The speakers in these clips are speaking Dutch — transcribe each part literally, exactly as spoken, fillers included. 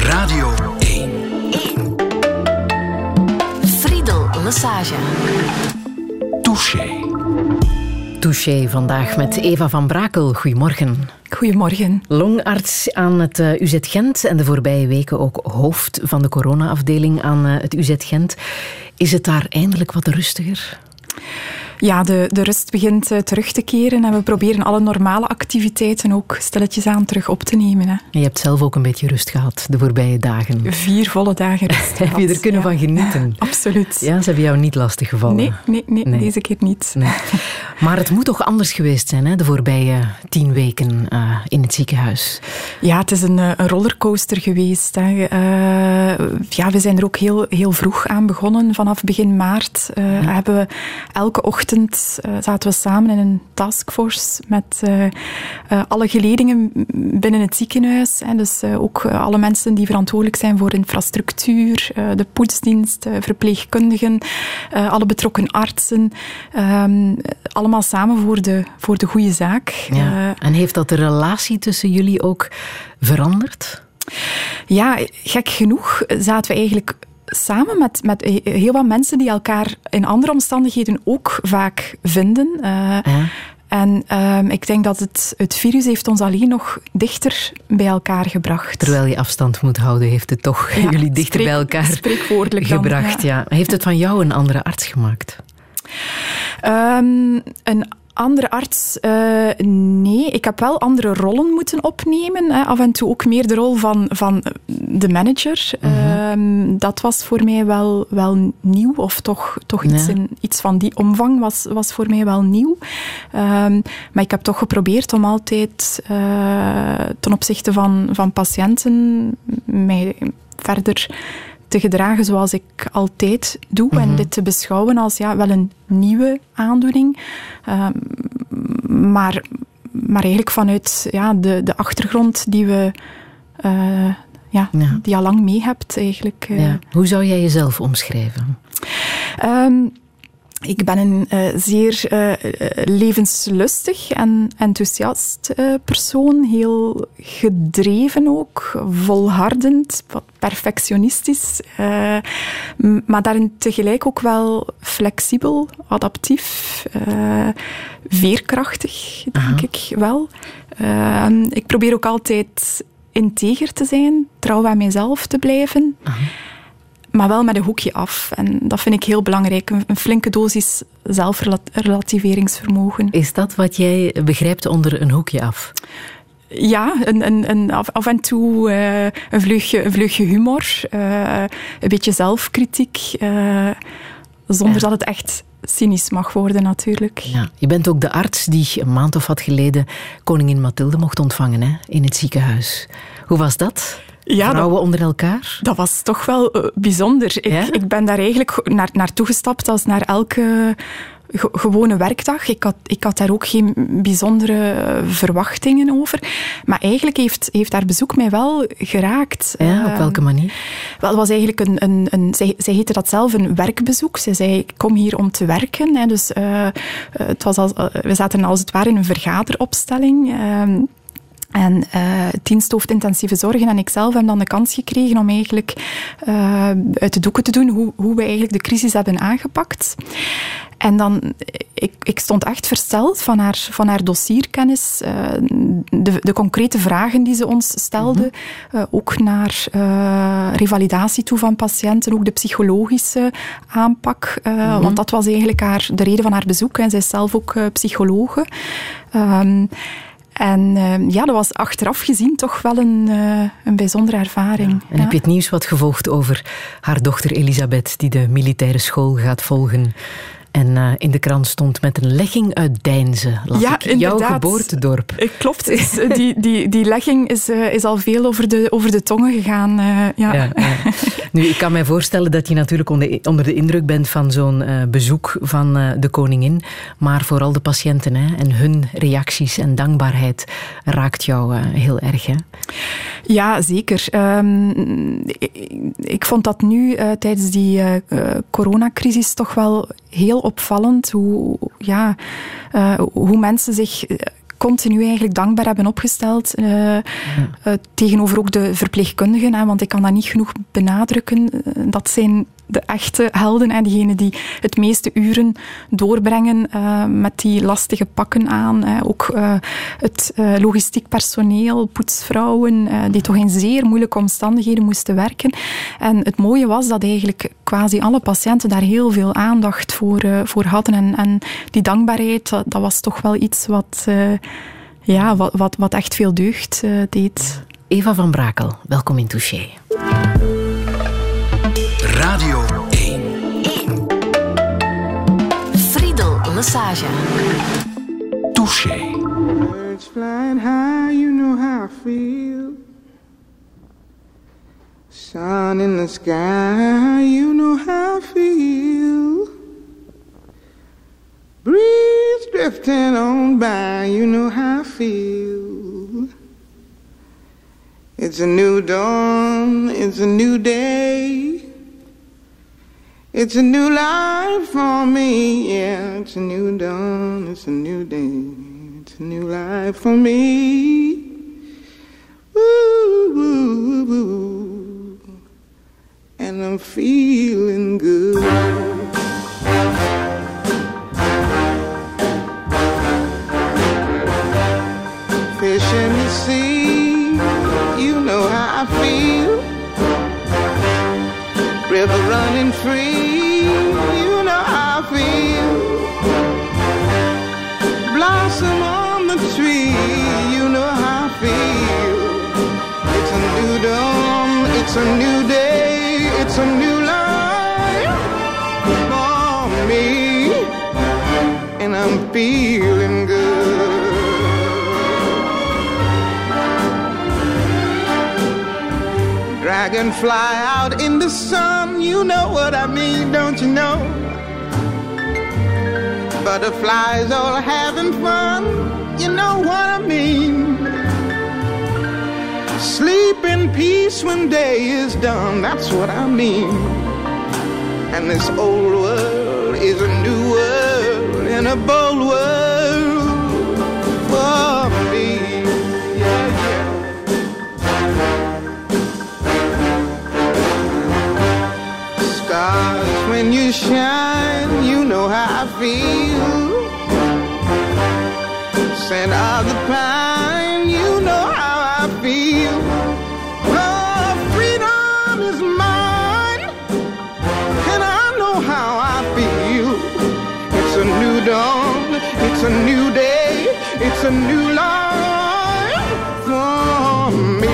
Radio één. één. Friedel Lesage. Touché. Touché vandaag met Eva van Brakel. Goedemorgen. Goedemorgen. Longarts aan het U Z Gent en de voorbije weken ook hoofd van de corona-afdeling aan het U Z Gent. Is het daar eindelijk wat rustiger? Ja, de, de rust begint uh, terug te keren en we proberen alle normale activiteiten ook stilletjes aan terug op te nemen. Hè. Je hebt zelf ook een beetje rust gehad de voorbije dagen. Vier volle dagen rust Heb je er kunnen ja. van genieten? Absoluut. Ja, ze hebben jou niet lastig gevallen? Nee, nee, nee, nee. deze keer niet. Nee. Maar het moet toch anders geweest zijn, hè, de voorbije tien weken uh, in het ziekenhuis? Ja, het is een, een rollercoaster geweest. Hè. Uh, ja, we zijn er ook heel, heel vroeg aan begonnen, vanaf begin maart. Uh, ja. Hebben we elke ochtend Uh, zaten we samen in een taskforce met uh, uh, alle geledingen binnen het ziekenhuis. Hè, dus uh, ook uh, alle mensen die verantwoordelijk zijn voor infrastructuur, uh, de poetsdienst, uh, verpleegkundigen, uh, alle betrokken artsen. Um, allemaal samen voor de, voor de goede zaak. Ja. Uh, en heeft dat de relatie tussen jullie ook veranderd? Ja, gek genoeg zaten we eigenlijk samen met, met heel wat mensen die elkaar in andere omstandigheden ook vaak vinden. Uh, ja. En uh, ik denk dat het, het virus heeft ons alleen nog dichter bij elkaar gebracht. Terwijl je afstand moet houden, heeft het toch ja, jullie dichter spreek, bij elkaar spreekwoordelijk gebracht. Dan, ja. Ja. Heeft het van jou een andere arts gemaakt? Um, een andere arts? Uh, nee, ik heb wel andere rollen moeten opnemen. Hè. Af en toe ook meer de rol van, van de manager. Mm-hmm. Uh, dat was voor mij wel, wel nieuw, of toch, toch iets, ja. in, iets van die omvang was, was voor mij wel nieuw. Uh, maar ik heb toch geprobeerd om altijd uh, ten opzichte van, van patiënten mij verder te gedragen zoals ik altijd doe. Mm-hmm. En dit te beschouwen als ja, wel een nieuwe aandoening. Uh, maar, maar eigenlijk vanuit ja, de, de achtergrond die we uh, ja, ja. die al lang mee hebt. Eigenlijk, uh. ja. Hoe zou jij jezelf omschrijven? Um, Ik ben een uh, zeer uh, levenslustig en enthousiast uh, persoon. Heel gedreven ook, volhardend, wat perfectionistisch. Uh, m- maar daarin tegelijk ook wel flexibel, adaptief, uh, veerkrachtig, denk Aha. ik wel. Uh, ik probeer ook altijd integer te zijn, trouw aan mijzelf te blijven. Aha. Maar wel met een hoekje af. En dat vind ik heel belangrijk. Een, een flinke dosis zelfrelativeringsvermogen. Is dat wat jij begrijpt onder een hoekje af? Ja, een, een, een, af, af en toe uh, een, vleugje, een vleugje humor. Uh, een beetje zelfkritiek. Uh, zonder ja. dat het echt cynisch mag worden, natuurlijk. Ja, je bent ook de arts die een maand of wat geleden koningin Mathilde mocht ontvangen, hè, in het ziekenhuis. Hoe was dat? Ja, Vrouwen dat, onder elkaar? Dat was toch wel uh, bijzonder. Ik, ja? ik ben daar eigenlijk naar, naartoe gestapt als naar elke ge- gewone werkdag. Ik had, ik had daar ook geen bijzondere uh, verwachtingen over. Maar eigenlijk heeft, heeft haar bezoek mij wel geraakt. Ja, op welke manier? Uh, wel, het was eigenlijk een... een, een zij, zij heette dat zelf een werkbezoek. Zij zei, ik kom hier om te werken. Hè. Dus uh, het was als, uh, we zaten als het ware in een vergaderopstelling. Uh, En uh, het diensthoofd intensieve zorgen en ikzelf hebben dan de kans gekregen om eigenlijk uh, uit de doeken te doen hoe, hoe we eigenlijk de crisis hebben aangepakt. En dan, ik, ik stond echt versteld van haar, van haar dossierkennis, uh, de, de concrete vragen die ze ons stelde, mm-hmm. uh, ook naar uh, revalidatie toe van patiënten, ook de psychologische aanpak, uh, mm-hmm. want dat was eigenlijk haar, de reden van haar bezoek. En zij is zelf ook uh, psychologe. Um, En uh, ja, dat was achteraf gezien toch wel een, uh, een bijzondere ervaring. Ja. En ja. heb je het nieuws wat gevolgd over haar dochter Elisabeth, die de militaire school gaat volgen en uh, in de krant stond met een legging uit Deinze. Las ja, ik. inderdaad. Jouw geboortedorp. Klopt. Is, die, die, die legging is, uh, is al veel over de, over de tongen gegaan. Uh, ja. Ja, ja. Nu, ik kan mij voorstellen dat je natuurlijk onder, onder de indruk bent van zo'n uh, bezoek van uh, de koningin. Maar vooral de patiënten, hè, en hun reacties en dankbaarheid raakt jou uh, heel erg, hè? Ja, zeker. Um, ik, ik vond dat nu uh, tijdens die uh, coronacrisis toch wel heel opvallend hoe, ja, uh, hoe mensen zich continu eigenlijk dankbaar hebben opgesteld. Uh, ja. uh, tegenover ook de verpleegkundigen, hè, want ik kan dat niet genoeg benadrukken. Uh, dat zijn de echte helden, hè, diegenen die het meeste uren doorbrengen uh, met die lastige pakken aan. Hè. Ook uh, het uh, logistiek personeel, poetsvrouwen, uh, die toch in zeer moeilijke omstandigheden moesten werken. En het mooie was dat eigenlijk quasi alle patiënten daar heel veel aandacht voor, uh, voor hadden. En, en die dankbaarheid, dat, dat was toch wel iets wat, uh, ja, wat, wat, wat echt veel deugd uh, deed. Eva van Brakel, welkom in Touché. Radio één. Friedel Lesage. Touché. Birds flying high, you know how I feel. Sun in the sky, you know how I feel. Breeze drifting on by, you know how I feel. It's a new dawn, it's a new day. It's a new life for me, yeah. It's a new dawn, it's a new day. It's a new life for me. Woo, woo, woo. And I'm feeling good. Fish in the sea, you know how I feel. River running free, you know how I feel. Blossom on the tree, you know how I feel. It's a new dawn, it's a new day, it's a new life for me. And I'm feeling good. Dragonfly out in the sun, you know what I mean, don't you know? Butterflies all having fun, you know what I mean? Sleep in peace when day is done, that's what I mean. And this old world is a new world and a bold world for me. Yeah, yeah. Stars, when you shine, you know how I feel. Scent of the pine, you know how I feel. Oh, freedom is mine, and I know how I feel. It's a new dawn, it's a new day, it's a new life for me.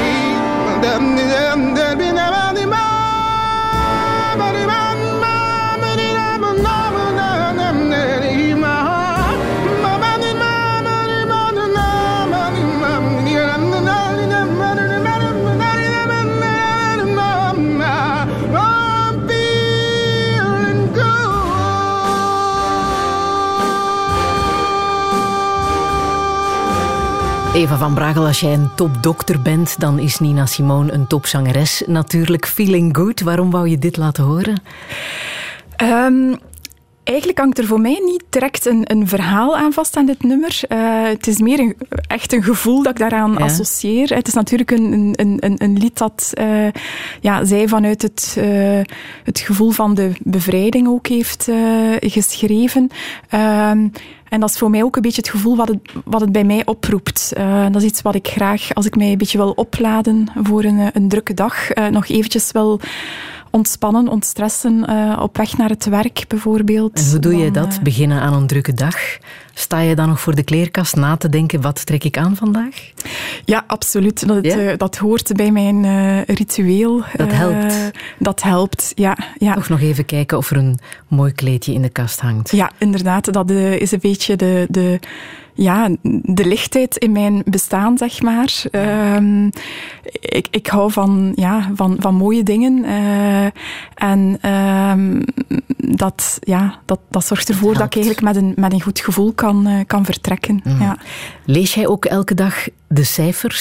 Eva van Brakel, als jij een topdokter bent, dan is Nina Simone een topzangeres. Natuurlijk Feeling Good. Waarom wou je dit laten horen? Um, eigenlijk hangt er voor mij niet direct een, een verhaal aan vast aan dit nummer. Uh, het is meer een, echt een gevoel dat ik daaraan ja. associeer. Het is natuurlijk een, een, een, een lied dat uh, ja, zij vanuit het, uh, het gevoel van de bevrijding ook heeft uh, geschreven. Um, En dat is voor mij ook een beetje het gevoel wat het, wat het bij mij oproept. Uh, dat is iets wat ik graag, als ik mij een beetje wil opladen voor een, een drukke dag, uh, nog eventjes wil ontspannen, ontstressen, uh, op weg naar het werk bijvoorbeeld. En hoe doe je dan, dat? Uh, Beginnen aan een drukke dag? Sta je dan nog voor de kleerkast na te denken, wat trek ik aan vandaag? Ja, absoluut. Dat, ja? uh, dat hoort bij mijn uh, ritueel. Dat helpt? Uh, dat helpt, ja, ja. Toch nog even kijken of er een mooi kleedje in de kast hangt. Ja, inderdaad. Dat uh, is een beetje de... de Ja, de lichtheid in mijn bestaan, zeg maar. Um, ik, ik hou van, ja, van, van mooie dingen. Uh, en um, dat, ja, dat, dat zorgt ervoor dat, dat ik eigenlijk met een, met een goed gevoel kan, uh, kan vertrekken. Mm. Ja. Lees jij ook elke dag de cijfers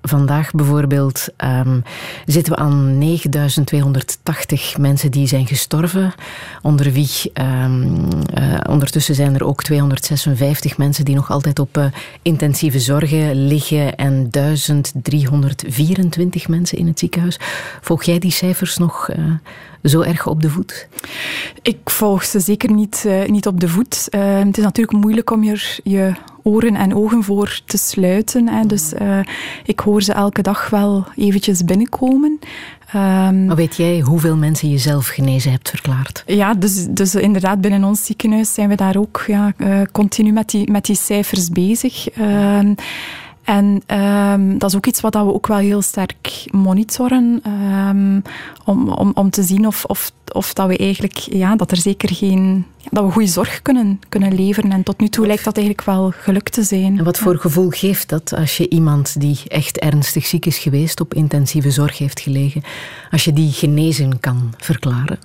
vandaag bijvoorbeeld um, zitten we aan negenduizend tweehonderdtachtig mensen die zijn gestorven. Onder wie, um, uh, ondertussen zijn er ook tweehonderdzesenvijftig mensen die nog altijd op uh, intensieve zorgen liggen en duizend driehonderdvierentwintig mensen in het ziekenhuis. Volg jij die cijfers nog uh, zo erg op de voet? Ik volg ze zeker niet, uh, niet op de voet. Uh, het is natuurlijk moeilijk om je, je oren en ogen voor te sluiten. Hè. Dus uh, ik hoor ze elke dag wel eventjes binnenkomen. Um, maar weet jij hoeveel mensen je zelf genezen hebt verklaard? Ja, dus, dus inderdaad binnen ons ziekenhuis zijn we daar ook ja, uh, continu met die, met die cijfers bezig. Um, En um, dat is ook iets wat we ook wel heel sterk monitoren, um, om, om, om te zien of, of, of dat we eigenlijk, ja, dat er zeker geen, dat we goede zorg kunnen, kunnen leveren. En tot nu toe lijkt dat eigenlijk wel gelukt te zijn. En wat voor gevoel geeft dat als je iemand die echt ernstig ziek is geweest, op intensieve zorg heeft gelegen, als je die genezen kan verklaren?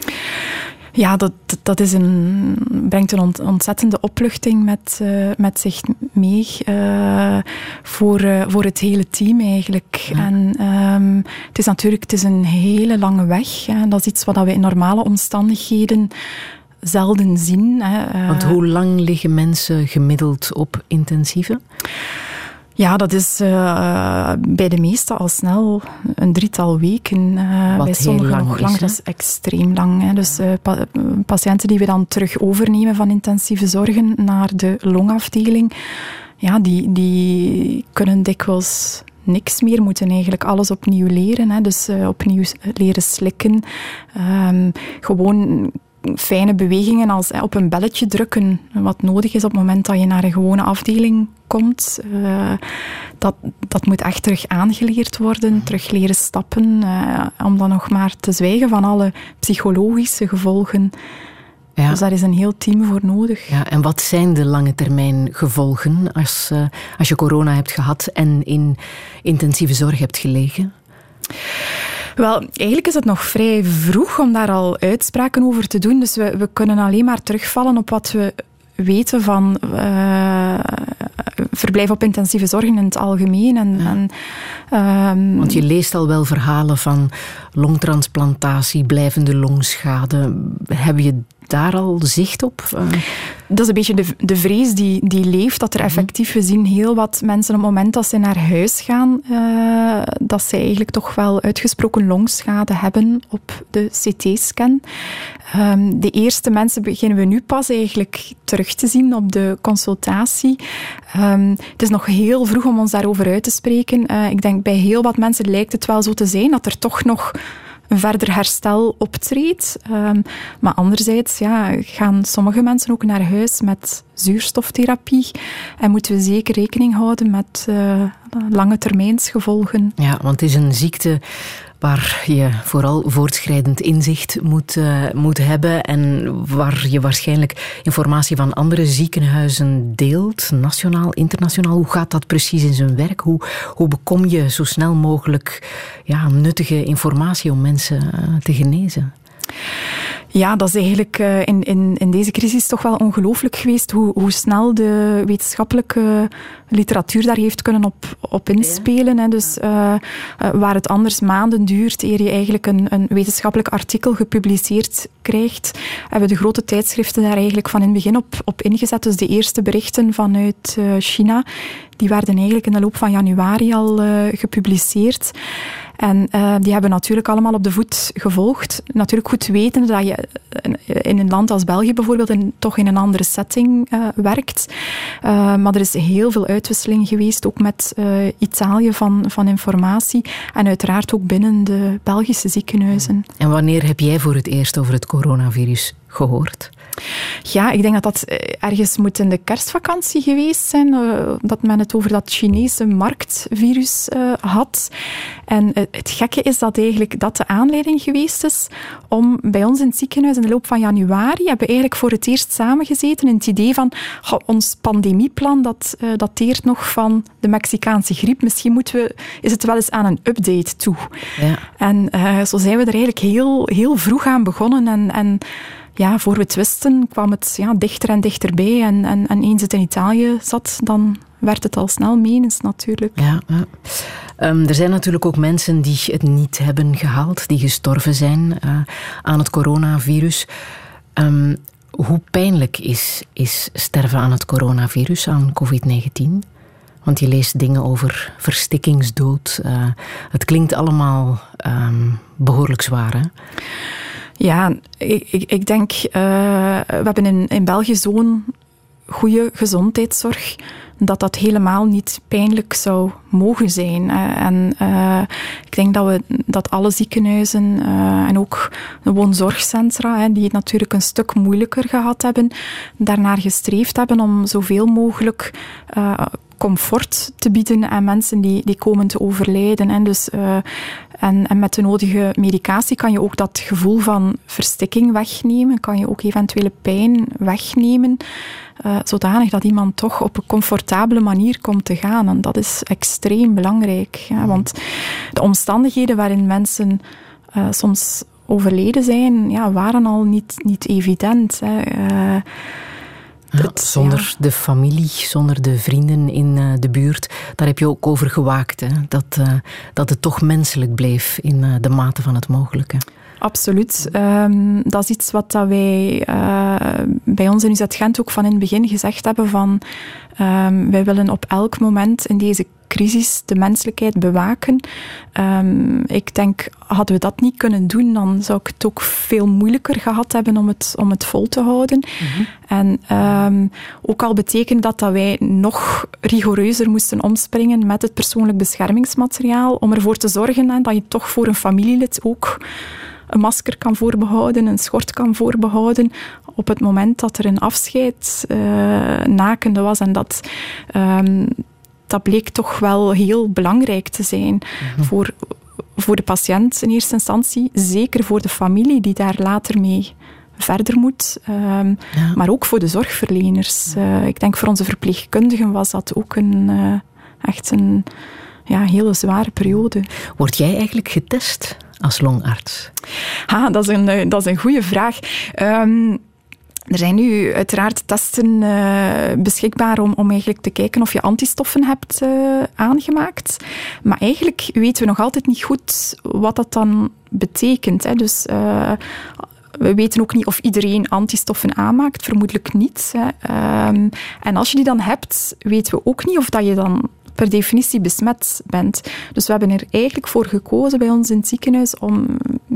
Ja, dat, dat is een, brengt een ontzettende opluchting met, uh, met zich mee uh, voor, uh, voor het hele team eigenlijk. Ja. En um, het is natuurlijk het is een hele lange weg. Hè. Dat is iets wat we in normale omstandigheden zelden zien. Hè. Uh, Want hoe lang liggen mensen gemiddeld op intensieve? Ja, dat is uh, bij de meesten al snel een drietal weken. Uh, bij sommigen nog langer. Dat is extreem lang. Hè. Dus uh, pa- patiënten die we dan terug overnemen van intensieve zorgen naar de longafdeling, ja, die, die kunnen dikwijls niks meer, moeten eigenlijk alles opnieuw leren. Hè. Dus uh, opnieuw leren slikken. Um, gewoon fijne bewegingen als op een belletje drukken, wat nodig is op het moment dat je naar een gewone afdeling komt. Uh, dat, dat moet echt terug aangeleerd worden, terug leren stappen, uh, om dan nog maar te zwijgen van alle psychologische gevolgen. Ja. Dus daar is een heel team voor nodig. Ja, en wat zijn de lange termijn gevolgen als, uh, als je corona hebt gehad en in intensieve zorg hebt gelegen? Wel, eigenlijk is het nog vrij vroeg om daar al uitspraken over te doen. Dus we, we kunnen alleen maar terugvallen op wat we weten van uh, verblijf op intensieve zorg in het algemeen. En, ja. en, um, Want je leest al wel verhalen van longtransplantatie, blijvende longschade. Heb je daar al zicht op? Uh... Dat is een beetje de, de vrees die, die leeft, dat er effectief, we zien heel wat mensen op het moment dat ze naar huis gaan, uh, dat ze eigenlijk toch wel uitgesproken longschade hebben op de C T-scan. Um, de eerste mensen beginnen we nu pas eigenlijk terug te zien op de consultatie. Um, het is nog heel vroeg om ons daarover uit te spreken. Uh, ik denk bij heel wat mensen lijkt het wel zo te zijn dat er toch nog een verder herstel optreedt. Um, maar anderzijds ja, gaan sommige mensen ook naar huis met zuurstoftherapie en moeten we zeker rekening houden met uh, lange termijnsgevolgen. Ja, want het is een ziekte waar je vooral voortschrijdend inzicht moet, uh, moet hebben en waar je waarschijnlijk informatie van andere ziekenhuizen deelt, nationaal, internationaal. Hoe gaat dat precies in zijn werk? Hoe, hoe bekom je zo snel mogelijk ja, nuttige informatie om mensen uh, te genezen? Ja, dat is eigenlijk uh, in, in, in deze crisis toch wel ongelooflijk geweest hoe, hoe snel de wetenschappelijke literatuur daar heeft kunnen op, op inspelen. Hè. Dus uh, uh, waar het anders maanden duurt eer je eigenlijk een, een wetenschappelijk artikel gepubliceerd krijgt, hebben de grote tijdschriften daar eigenlijk van in het begin op, op ingezet. Dus de eerste berichten vanuit uh, China, die werden eigenlijk in de loop van januari al uh, gepubliceerd. En uh, die hebben natuurlijk allemaal op de voet gevolgd. Natuurlijk goed wetende dat je in een land als België bijvoorbeeld in, toch in een andere setting uh, werkt. Uh, maar er is heel veel uitwisseling geweest, ook met uh, Italië van, van informatie. En uiteraard ook binnen de Belgische ziekenhuizen. En wanneer heb jij voor het eerst over het coronavirus gehoord? Ja, ik denk dat dat ergens moet in de kerstvakantie geweest zijn, uh, dat men het over dat Chinese marktvirus uh, had. En uh, het gekke is dat eigenlijk dat de aanleiding geweest is om bij ons in het ziekenhuis in de loop van januari hebben we eigenlijk voor het eerst samengezeten in het idee van oh, ons pandemieplan dat uh, dateert nog van de Mexicaanse griep. Misschien moeten we, is het wel eens aan een update toe. Ja. En uh, zo zijn we er eigenlijk heel, heel vroeg aan begonnen en, en ja, voor we het wisten kwam het ja, dichter en dichterbij. En, en, en eens het in Italië zat, dan werd het al snel menens natuurlijk. Ja, ja. Um, er zijn natuurlijk ook mensen die het niet hebben gehaald, die gestorven zijn uh, aan het coronavirus. Um, hoe pijnlijk is, is sterven aan het coronavirus, aan covid negentien? Want je leest dingen over verstikkingsdood. Uh, het klinkt allemaal um, behoorlijk zwaar, hè? Ja, ik, ik, ik denk... Uh, we hebben in, in België zo'n goede gezondheidszorg dat dat helemaal niet pijnlijk zou mogen zijn. Uh, en uh, ik denk dat, we, dat alle ziekenhuizen uh, en ook de woonzorgcentra, hè, die het natuurlijk een stuk moeilijker gehad hebben, daarnaar gestreefd hebben om zoveel mogelijk uh, comfort te bieden aan mensen die, die komen te overlijden. En, dus, uh, en, en met de nodige medicatie kan je ook dat gevoel van verstikking wegnemen, kan je ook eventuele pijn wegnemen, uh, zodanig dat iemand toch op een comfortabele manier komt te gaan. En dat is extreem belangrijk. Ja, want de omstandigheden waarin mensen uh, soms overleden zijn, ja, waren al niet, niet evident. Hè. Uh, Ja, het, zonder ja. de familie, zonder de vrienden in uh, de buurt. Daar heb je ook over gewaakt. Hè? Dat, uh, dat het toch menselijk bleef in uh, de mate van het mogelijke. Absoluut. Um, dat is iets wat dat wij uh, bij ons in U Z Gent ook van in het begin gezegd hebben van um, wij willen op elk moment in deze crisis de menselijkheid bewaken. Um, ik denk, hadden we dat niet kunnen doen, dan zou ik het ook veel moeilijker gehad hebben om het, om het vol te houden. Mm-hmm. En um, ook al betekent dat dat wij nog rigoureuzer moesten omspringen met het persoonlijk beschermingsmateriaal, om ervoor te zorgen hè, dat je toch voor een familielid ook een masker kan voorbehouden, een schort kan voorbehouden, op het moment dat er een afscheid uh, nakende was. En dat... Um, Dat bleek toch wel heel belangrijk te zijn mm-hmm. voor, voor de patiënt in eerste instantie. Zeker voor de familie die daar later mee verder moet. Um, ja. Maar ook voor de zorgverleners. Uh, ik denk voor onze verpleegkundigen was dat ook een, uh, echt een ja, hele zware periode. Word jij eigenlijk getest als longarts? Ha, dat is een, dat is een goede vraag. Um, Er zijn nu uiteraard testen uh, beschikbaar om, om eigenlijk te kijken of je antistoffen hebt uh, aangemaakt. Maar eigenlijk weten we nog altijd niet goed wat dat dan betekent. Hè. Dus uh, we weten ook niet of iedereen antistoffen aanmaakt. Vermoedelijk niet. Hè. Um, en als je die dan hebt, weten we ook niet of dat je dan per definitie besmet bent. Dus we hebben er eigenlijk voor gekozen bij ons in het ziekenhuis om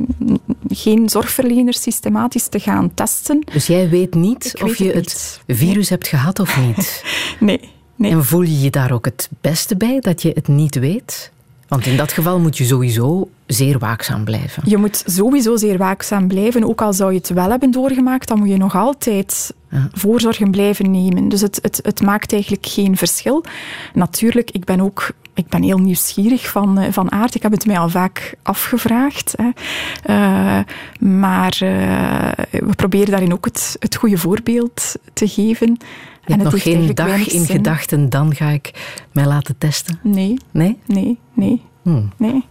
geen zorgverleners systematisch te gaan testen. Dus jij weet niet Ik of weet je het, het niet. virus nee. hebt gehad of niet? Nee, nee. En voel je je daar ook het beste bij, dat je het niet weet? Want in dat geval moet je sowieso zeer waakzaam blijven. Je moet sowieso zeer waakzaam blijven. Ook al zou je het wel hebben doorgemaakt, dan moet je nog altijd ja. voorzorgen blijven nemen. Dus het, het, het maakt eigenlijk geen verschil. Natuurlijk, ik ben ook ik ben heel nieuwsgierig van, van aard. Ik heb het mij al vaak afgevraagd. Hè. Uh, maar uh, we proberen daarin ook het, het goede voorbeeld te geven. Je hebt en het nog geen dag in gedachten, dan ga ik mij laten testen? Nee. Nee? Nee, nee. Hmm. Nee.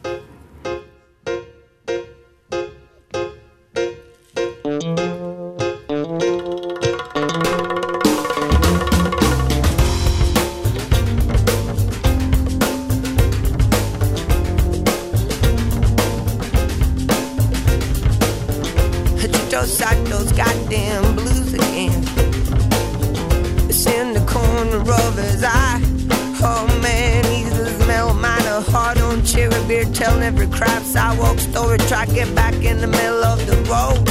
Those goddamn blues again. It's in the corner of his eye. Oh man, he's the smell mine a heart on cherry beer, telling every crap sidewalk story. Try to get back in the middle of the road.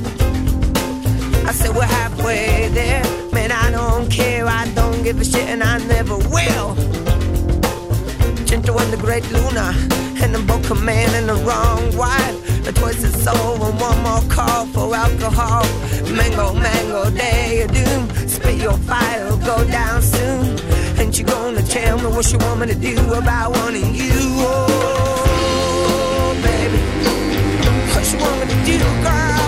I said we're halfway there. Man, I don't care, I don't give a shit, and I never will. Chinto and the great Luna, and the Boca Man and the wrong wife. A twisted soul and one more call for alcohol. Mango, mango, day of doom. Spit your fire, go down soon. Ain't you gonna tell me what you want me to do about wanting you? Oh, baby, what you want me to do, girl?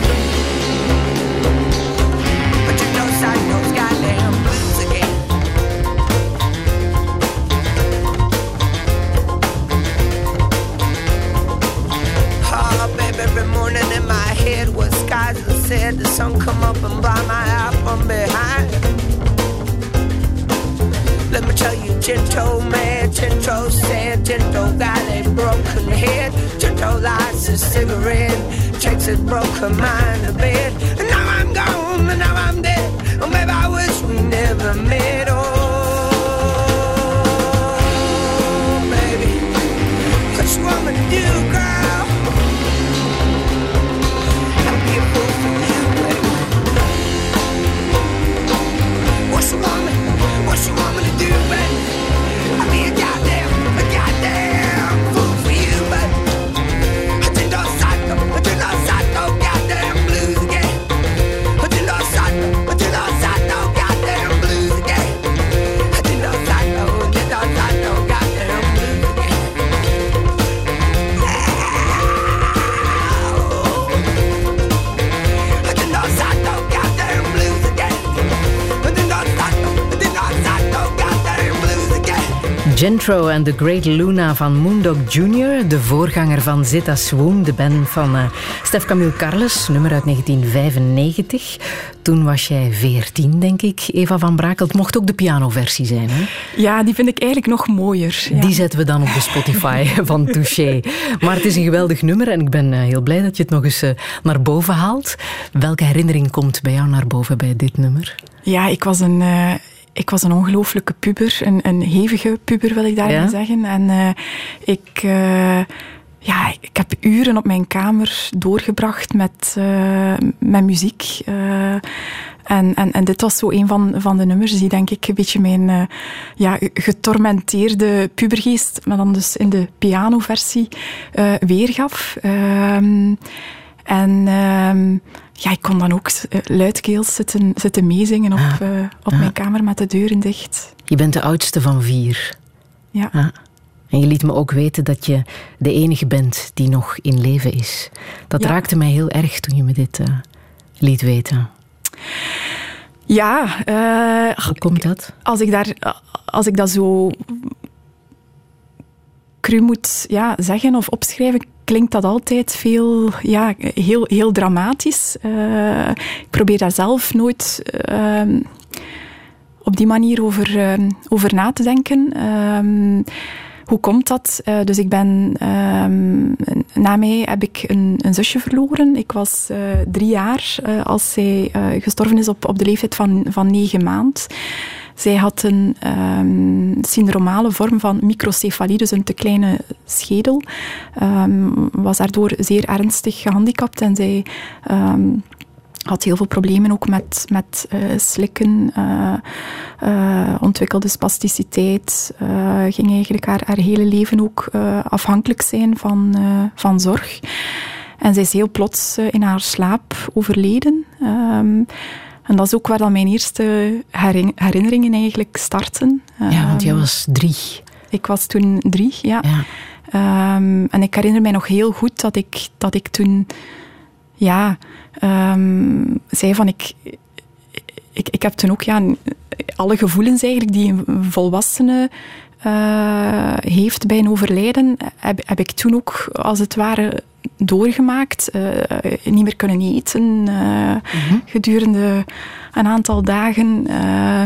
But you know, side those goddamn blues again. Every morning in my head was skies that said the sun come up and blind my eye from behind. Let me tell you Chinto man, Chinto said, Chinto got a broken head. Chinto lights a cigarette, takes his broken mind to bed. And now I'm gone, and now I'm dead. Oh, maybe I wish we never met. Oh, baby, what you want me to do, girl? I'll be a fool for you, baby. What you want me, what you want me to do, baby? I'll be a goddamn, a goddamn fool for you, baby. I did no psycho, I did no psycho, goddamn blues again. I did no psycho, I did no psycho, goddamn blues again. I did no psycho, I did no psycho, goddamn blues again. I did no psycho, goddamn blues again. I did no psycho, I did no psycho, goddamn blues again. Gentro and the Great Luna van Moondog junior, de voorganger van Zeta Swoon, de band van uh, Stef Camille Carles, nummer uit negentien vijfennegentig. Toen was jij veertien, denk ik, Eva van Brakel. Het mocht ook de pianoversie zijn, hè? Ja, die vind ik eigenlijk nog mooier. Ja. Die zetten we dan op de Spotify van Touché. Maar het is een geweldig nummer en ik ben uh, heel blij dat je het nog eens uh, naar boven haalt. Welke herinnering komt bij jou naar boven bij dit nummer? Ja, ik was een... Uh... Ik was een ongelooflijke puber, een, een hevige puber wil ik daarmee Ja? zeggen. En uh, ik, uh, ja, ik heb uren op mijn kamer doorgebracht met, uh, met muziek. Uh, en, en, en dit was zo een van, van de nummers die denk ik een beetje mijn uh, ja, getormenteerde pubergeest, maar dan dus in de pianoversie uh, weergaf. Uh, En um, ja, ik kon dan ook uh, luidkeels zitten, zitten meezingen op, uh, op ah. mijn kamer met de deuren dicht. Je bent de oudste van vier. Ja. Ah. En je liet me ook weten dat je de enige bent die nog in leven is. Dat Ja. raakte mij heel erg toen je me dit uh, liet weten. Ja. Uh, Hoe komt dat? Als ik, daar, als ik dat zo cru moet ja, zeggen of opschrijven, klinkt dat altijd veel, ja, heel, heel dramatisch. Uh, ik probeer daar zelf nooit uh, op die manier over, uh, over na te denken. Uh, hoe komt dat? Uh, dus ik ben... Uh, na mij heb ik een, een zusje verloren. Ik was uh, drie jaar uh, als zij uh, gestorven is op, op de leeftijd van, van negen maand. Zij had een um, syndromale vorm van microcefalie, dus een te kleine schedel. Um, was daardoor zeer ernstig gehandicapt en zij um, had heel veel problemen ook met, met uh, slikken, uh, uh, ontwikkelde spasticiteit, uh, ging eigenlijk haar, haar hele leven ook uh, afhankelijk zijn van, uh, van zorg. En zij is heel plots uh, in haar slaap overleden. Um, En dat is ook waar dan mijn eerste herinneringen eigenlijk starten. Ja, want jij was drie. Ik was toen drie, ja. ja. Um, en ik herinner mij nog heel goed dat ik, dat ik toen... Ja, um, zei van... Ik, ik, ik heb toen ook ja, alle gevoelens eigenlijk die een volwassene uh, heeft bij een overlijden, heb, heb ik toen ook als het ware doorgemaakt. Uh, niet meer kunnen eten uh, mm-hmm. gedurende een aantal dagen. Uh,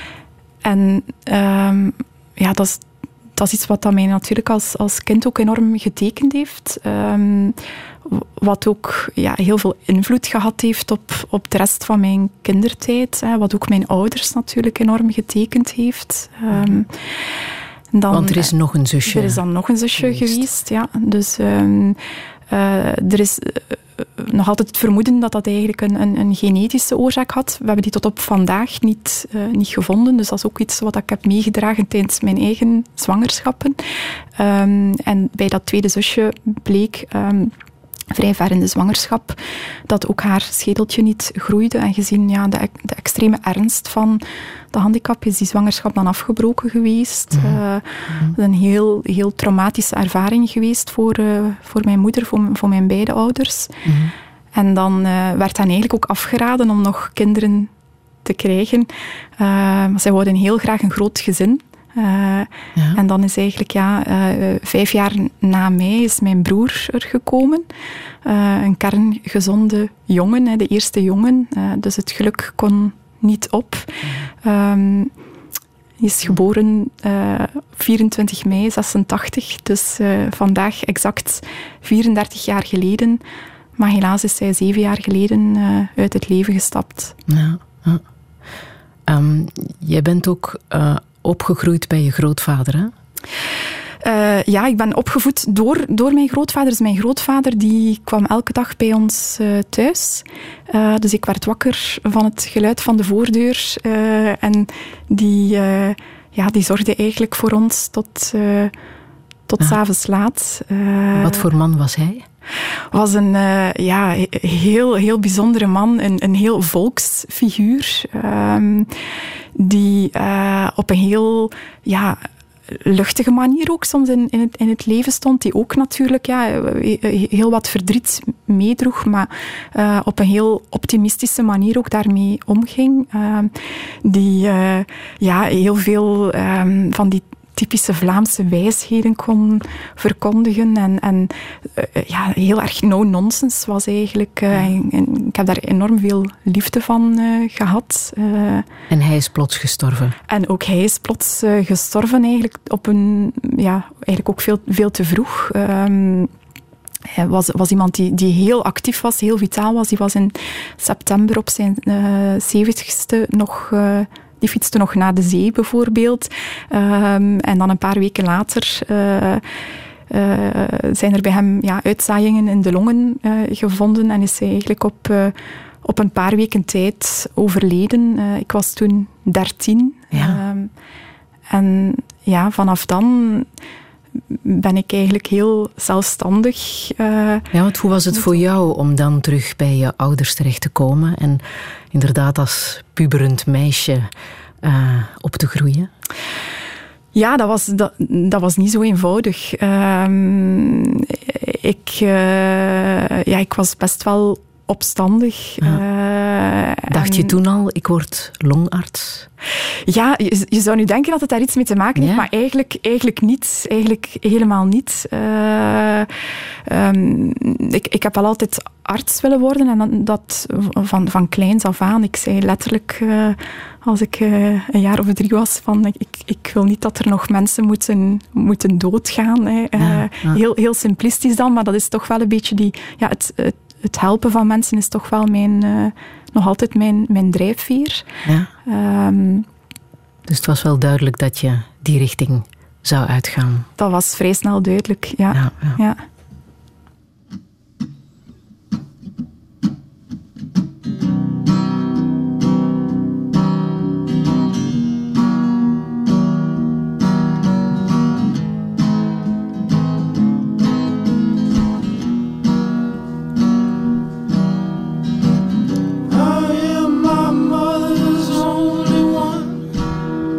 en um, ja, dat is, dat is iets wat dat mij natuurlijk als, als kind ook enorm getekend heeft. Um, wat ook ja, heel veel invloed gehad heeft op, op de rest van mijn kindertijd. Hè, wat ook mijn ouders natuurlijk enorm getekend heeft. Um, dan, Want er is nog een zusje. Er is dan nog een zusje geweest, geweest ja. Dus um, uh, er is uh, nog altijd het vermoeden dat dat eigenlijk een, een, een genetische oorzaak had. We hebben die tot op vandaag niet, uh, niet gevonden. Dus dat is ook iets wat ik heb meegedragen tijdens mijn eigen zwangerschappen. Um, en bij dat tweede zusje bleek... Um, vrij ver in de zwangerschap, dat ook haar schedeltje niet groeide. En gezien ja, de, de extreme ernst van de handicap is die zwangerschap dan afgebroken geweest. Mm-hmm. Uh, mm-hmm. Een heel, heel traumatische ervaring geweest voor, uh, voor mijn moeder, voor, voor mijn beide ouders. Mm-hmm. En dan uh, werd hen eigenlijk ook afgeraden om nog kinderen te krijgen. Uh, zij wilden heel graag een groot gezin. Uh, ja. En dan is eigenlijk, ja, uh, vijf jaar na mij is mijn broer er gekomen. Uh, een kerngezonde jongen, hè, de eerste jongen. Uh, dus het geluk kon niet op. Um, Hij is geboren uh, vierentwintig mei zesentachtig, dus uh, vandaag exact vierendertig jaar geleden. Maar helaas is hij zeven jaar geleden uh, uit het leven gestapt. Ja, ja. Um, jij bent ook uh, opgegroeid bij je grootvader, hè? Uh, ja, ik ben opgevoed door, door mijn grootvader. Dus mijn grootvader die kwam elke dag bij ons uh, thuis. Uh, dus ik werd wakker van het geluid van de voordeur. Uh, en die, uh, ja, die zorgde eigenlijk voor ons tot, uh, tot ah. 's avonds laat. Uh, Wat voor man was hij? Was een uh, ja, heel, heel bijzondere man. Een, een heel volksfiguur. Um, die uh, op een heel... Ja, luchtige manier ook soms in, in, het, in het leven stond, die ook natuurlijk ja, heel wat verdriet meedroeg, maar uh, op een heel optimistische manier ook daarmee omging. Uh, die uh, ja, heel veel um, van die typische Vlaamse wijsheden kon verkondigen en, en uh, ja, heel erg no-nonsense was eigenlijk. Uh, en, en ik heb daar enorm veel liefde van uh, gehad. Uh, en hij is plots gestorven? En ook hij is plots uh, gestorven eigenlijk op een, ja, eigenlijk ook veel, veel te vroeg. Um, Hij was, was iemand die, die heel actief was, heel vitaal was. Die was in september op zijn zeventigste uh, nog... Uh, Die fietste nog naar de zee, bijvoorbeeld. Um, en dan een paar weken later uh, uh, zijn er bij hem ja, uitzaaiingen in de longen uh, gevonden. En is hij eigenlijk op, uh, op een paar weken tijd overleden. Uh, ik was toen dertien. Ja. Um, en ja, vanaf dan ben ik eigenlijk heel zelfstandig. Uh, ja, want hoe was het voor jou om dan terug bij je ouders terecht te komen en inderdaad als puberend meisje uh, op te groeien? Ja, dat was, dat, dat was niet zo eenvoudig. Uh, ik, uh, ja, ik was best wel opstandig. Ja. Uh, Dacht je en... toen al, ik word longarts? Ja, je, je zou nu denken dat het daar iets mee te maken heeft, ja. maar eigenlijk, eigenlijk niet. Eigenlijk helemaal niet. Uh, um, ik, ik heb al altijd arts willen worden en dat van, van kleins af aan. Ik zei letterlijk, uh, als ik uh, een jaar of drie was, van ik, ik wil niet dat er nog mensen moeten, moeten doodgaan. Hè. Uh, ja, ja. Heel, heel simplistisch dan, maar dat is toch wel een beetje die... Ja, het, het, het helpen van mensen is toch wel mijn... Uh, nog altijd mijn, mijn drijfveer. Ja. Um, dus het was wel duidelijk dat je die richting zou uitgaan. Dat was vrij snel duidelijk, ja. ja, ja. ja.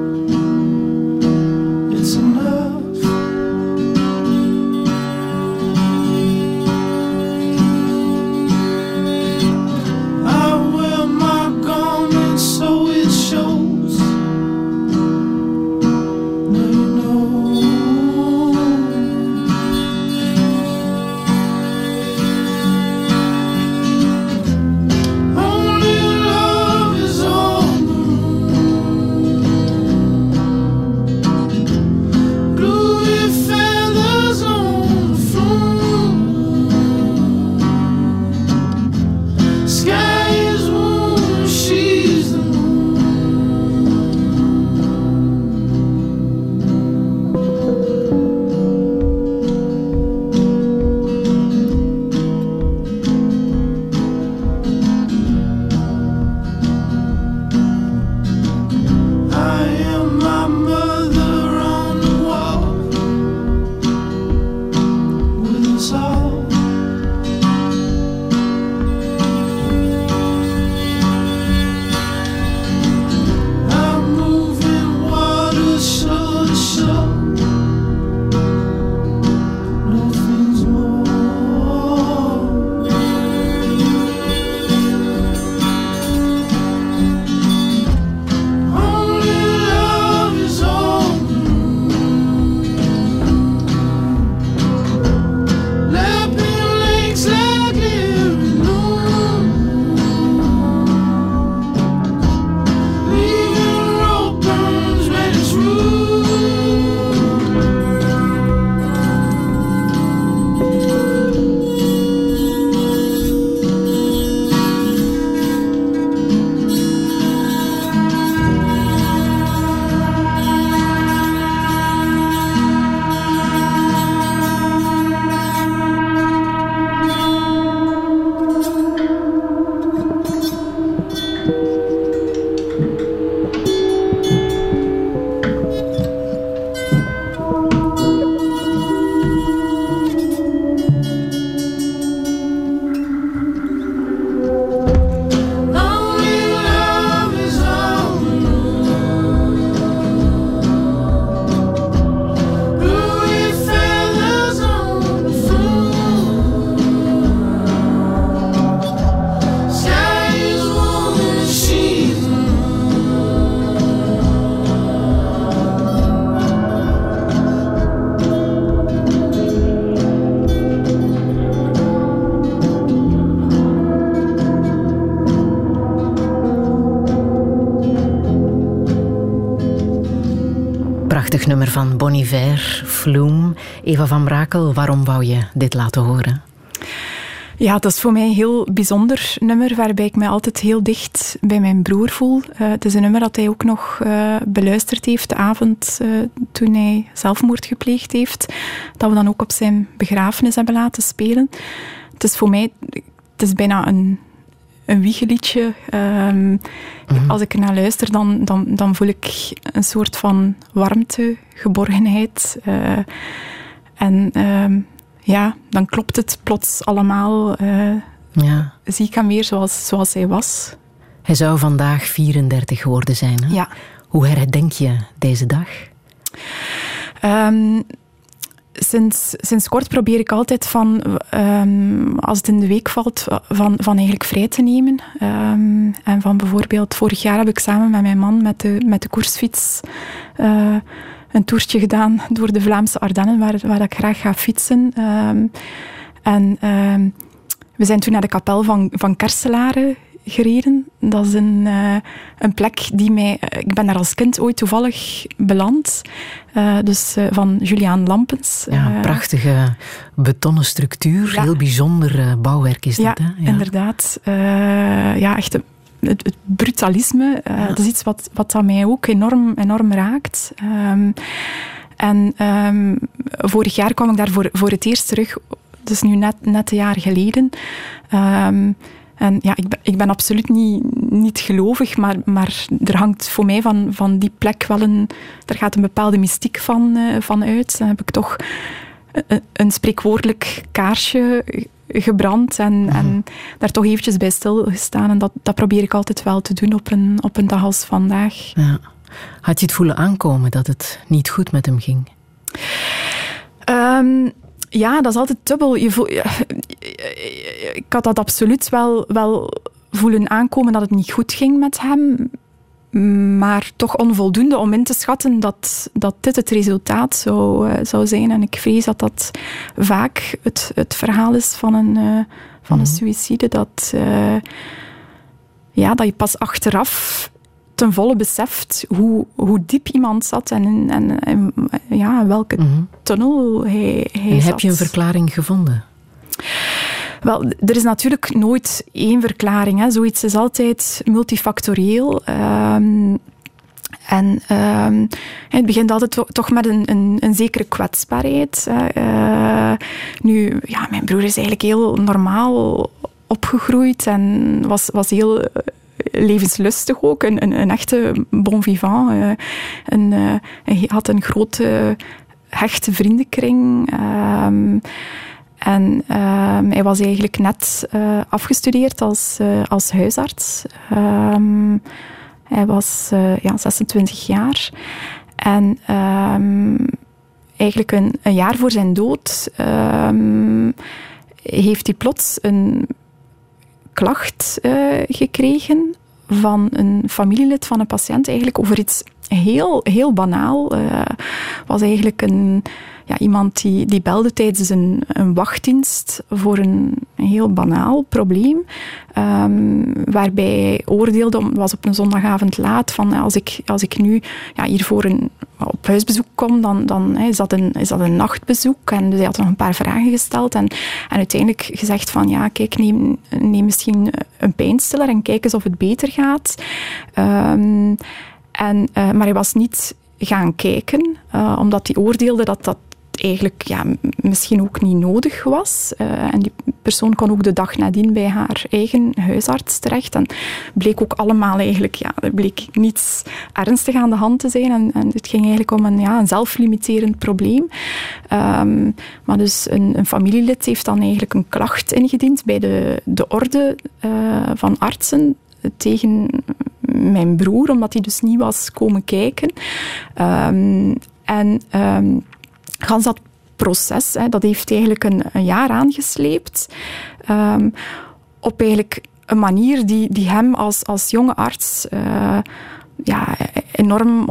It's enough. Prachtig nummer van Bon Iver, Flume. Eva van Brakel, waarom wou je dit laten horen? Ja, dat is voor mij een heel bijzonder nummer, waarbij ik mij altijd heel dicht bij mijn broer voel. Uh, het is een nummer dat hij ook nog uh, beluisterd heeft de avond uh, toen hij zelfmoord gepleegd heeft. Dat we dan ook op zijn begrafenis hebben laten spelen. Het is voor mij, het is bijna een, een wiegeliedje. Um, mm-hmm. Als ik ernaar luister, dan, dan, dan voel ik een soort van warmte, geborgenheid. Uh, en... Um, Ja, dan klopt het plots allemaal. Uh, ja. Zie ik hem weer zoals, zoals hij was. Hij zou vandaag vierendertig geworden zijn. Hè? Ja. Hoe herdenk je deze dag? Um, sinds, sinds kort probeer ik altijd van, um, als het in de week valt, van, van eigenlijk vrij te nemen. Um, en van bijvoorbeeld, vorig jaar heb ik samen met mijn man met de, met de koersfiets... Uh, een toertje gedaan door de Vlaamse Ardennen, waar, waar ik graag ga fietsen. Um, en um, we zijn toen naar de kapel van, van Kerselare gereden. Dat is een, uh, een plek die mij... Ik ben daar als kind ooit toevallig beland. Uh, dus uh, van Juliaan Lampens. Ja, uh, prachtige betonnen structuur. Ja. Heel bijzonder uh, bouwwerk is ja, dat, hè? Ja, inderdaad. Uh, ja, echt... Een, Het, het brutalisme, uh, ja. dat is iets wat, wat dat mij ook enorm, enorm raakt. Um, en um, vorig jaar kwam ik daar voor, voor het eerst terug. Dat is nu net, net een jaar geleden. Um, en ja, ik ben, ik ben absoluut niet, niet gelovig, maar, maar er hangt voor mij van, van die plek wel een... Er gaat een bepaalde mystiek van, uh, van uit. Dan heb ik toch een, een spreekwoordelijk kaarsje gebrand en, mm. en daar toch eventjes bij stilgestaan. En dat, dat probeer ik altijd wel te doen op een, op een dag als vandaag. Ja. Had je het voelen aankomen dat het niet goed met hem ging? Um, ja, dat is altijd dubbel. Je voel, ja, ik had dat absoluut wel, wel voelen aankomen dat het niet goed ging met hem. Maar toch onvoldoende om in te schatten dat, dat dit het resultaat zou, uh, zou zijn. En ik vrees dat dat vaak het, het verhaal is van een, uh, van mm. een suïcide. Dat, uh, ja, dat je pas achteraf ten volle beseft hoe, hoe diep iemand zat en, en, en ja, welke mm. tunnel hij, hij en zat. Heb je een verklaring gevonden? Wel, er is natuurlijk nooit één verklaring. Hè. Zoiets is altijd multifactorieel. Um, en um, het begint altijd to- toch met een, een, een zekere kwetsbaarheid. Uh, nu, ja, mijn broer is eigenlijk heel normaal opgegroeid en was, was heel levenslustig ook. Een, een, een echte bon vivant. Uh, een, uh, hij had een grote, hechte vriendenkring. Um, En um, hij was eigenlijk net uh, afgestudeerd als, uh, als huisarts. Um, hij was uh, ja, zesentwintig jaar. En um, eigenlijk een, een jaar voor zijn dood um, heeft hij plots een klacht uh, gekregen van een familielid van een patiënt, eigenlijk over iets heel, heel banaal. Uh, was eigenlijk een... Ja, iemand die, die belde tijdens een, een wachtdienst voor een, een heel banaal probleem. Um, waarbij hij oordeelde, het was op een zondagavond laat, van als ik, als ik nu ja, hier voor een, op huisbezoek kom, dan, dan is, dat een, is dat een nachtbezoek. En dus hij had nog een paar vragen gesteld. En, en uiteindelijk gezegd van, ja, kijk, neem, neem misschien een pijnstiller en kijk eens of het beter gaat. Um, en, uh, maar hij was niet gaan kijken, uh, omdat hij oordeelde dat dat eigenlijk ja, misschien ook niet nodig was. Uh, en die persoon kon ook de dag nadien bij haar eigen huisarts terecht. En bleek ook allemaal eigenlijk, ja, er bleek niets ernstig aan de hand te zijn. En, en het ging eigenlijk om een, ja, een zelflimiterend probleem. Um, maar dus een, een familielid heeft dan eigenlijk een klacht ingediend bij de, de orde uh, van artsen tegen mijn broer, omdat hij dus niet was komen kijken. Um, en... Um, Gans dat proces, hè, dat heeft eigenlijk een, een jaar aangesleept. Um, op eigenlijk een manier die, die hem als, als jonge arts uh, ja, enorm on,